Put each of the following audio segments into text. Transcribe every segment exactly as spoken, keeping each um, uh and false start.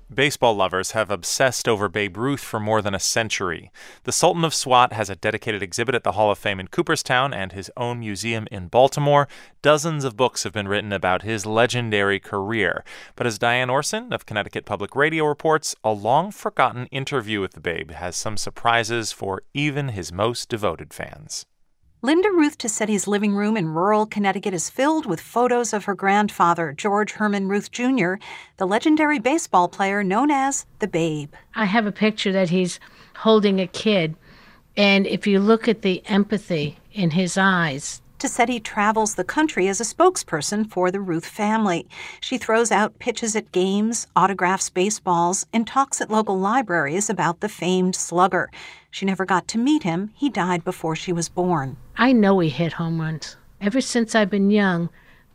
Baseball lovers have obsessed over Babe Ruth for more than a century. The Sultan of Swat has a dedicated exhibit at the Hall of Fame in Cooperstown and his own museum in Baltimore. Dozens of books have been written about his legendary career. But as Diane Orson of Connecticut Public Radio reports, a long-forgotten interview with the Babe has some surprises for even his most devoted fans. Linda Ruth Tassetti's living room in rural Connecticut is filled with photos of her grandfather, George Herman Ruth Junior, the legendary baseball player known as the Babe. I have a picture that he's holding a kid, and if you look at the empathy in his eyes. Tassetti travels the country as a spokesperson for the Ruth family. She throws out pitches at games, autographs baseballs, and talks at local libraries about the famed slugger. She never got to meet him. He died before she was born. I know he hit home runs. Ever since I've been young,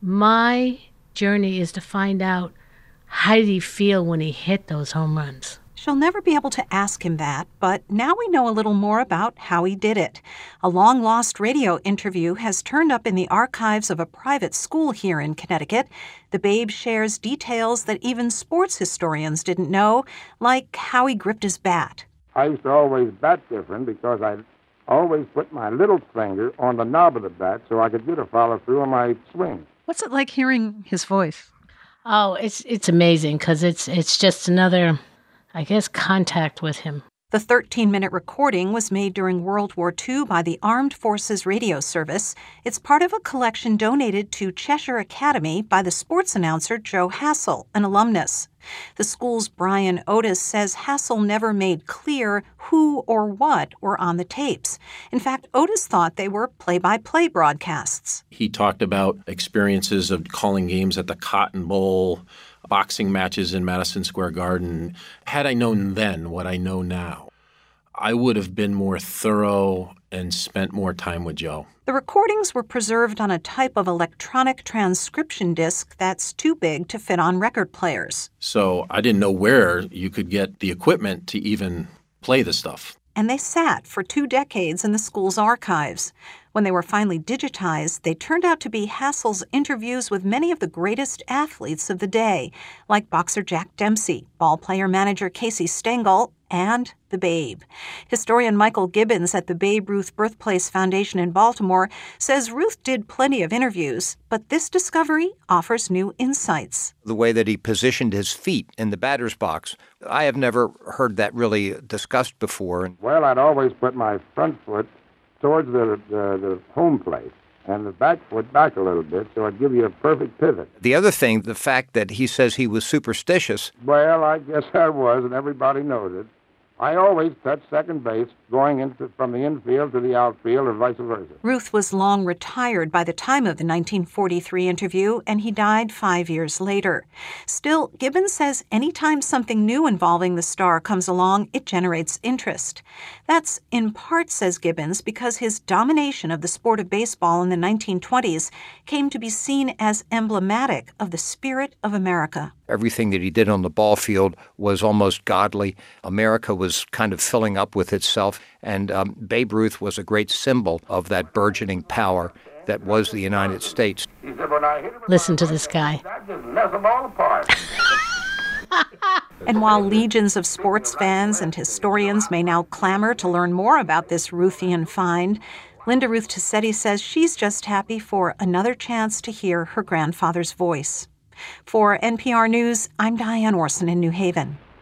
my journey is to find out how did he feel when he hit those home runs. She'll never be able to ask him that, but now we know a little more about how he did it. A long-lost radio interview has turned up in the archives of a private school here in Connecticut. The Babe shares details that even sports historians didn't know, like how he gripped his bat. I used to always bat different because I always put my little finger on the knob of the bat so I could get a follow-through on my swing. What's it like hearing his voice? Oh, it's it's amazing because it's it's just another, I guess, contact with him. The thirteen-minute recording was made during World War Two by the Armed Forces Radio Service. It's part of a collection donated to Cheshire Academy by the sports announcer Joe Hassel, an alumnus. The school's Brian Otis says Hassel never made clear who or what were on the tapes. In fact, Otis thought they were play-by-play broadcasts. He talked about experiences of calling games at the Cotton Bowl, boxing matches in Madison Square Garden. Had I known then what I know now, I would have been more thorough and spent more time with Joe. The recordings were preserved on a type of electronic transcription disc that's too big to fit on record players. So I didn't know where you could get the equipment to even play the stuff. And they sat for two decades in the school's archives. When they were finally digitized, they turned out to be Hassel's interviews with many of the greatest athletes of the day, like boxer Jack Dempsey, ball-player-manager Casey Stengel, and the Babe. Historian Michael Gibbons at the Babe Ruth Birthplace Foundation in Baltimore says Ruth did plenty of interviews, but this discovery offers new insights. The way that he positioned his feet in the batter's box, I have never heard that really discussed before. Well, I'd always put my front foot towards the, the, the home plate and the back foot back a little bit, so I'd give you a perfect pivot. The other thing, the fact that he says he was superstitious. Well, I guess I was, and everybody knows it. I always touched second base going into from the infield to the outfield or vice versa. Ruth was long retired by the time of the nineteen forty-three interview, and he died five years later. Still, Gibbons says anytime something new involving the star comes along, it generates interest. That's in part, says Gibbons, because his domination of the sport of baseball in the nineteen twenties came to be seen as emblematic of the spirit of America. Everything that he did on the ball field was almost godly. America was kind of filling up with itself, and um, Babe Ruth was a great symbol of that burgeoning power that was the United States. Listen to this guy. And while legions of sports fans and historians may now clamor to learn more about this Ruthian find, Linda Ruth Tassetti says she's just happy for another chance to hear her grandfather's voice. For N P R News, I'm Diane Orson in New Haven.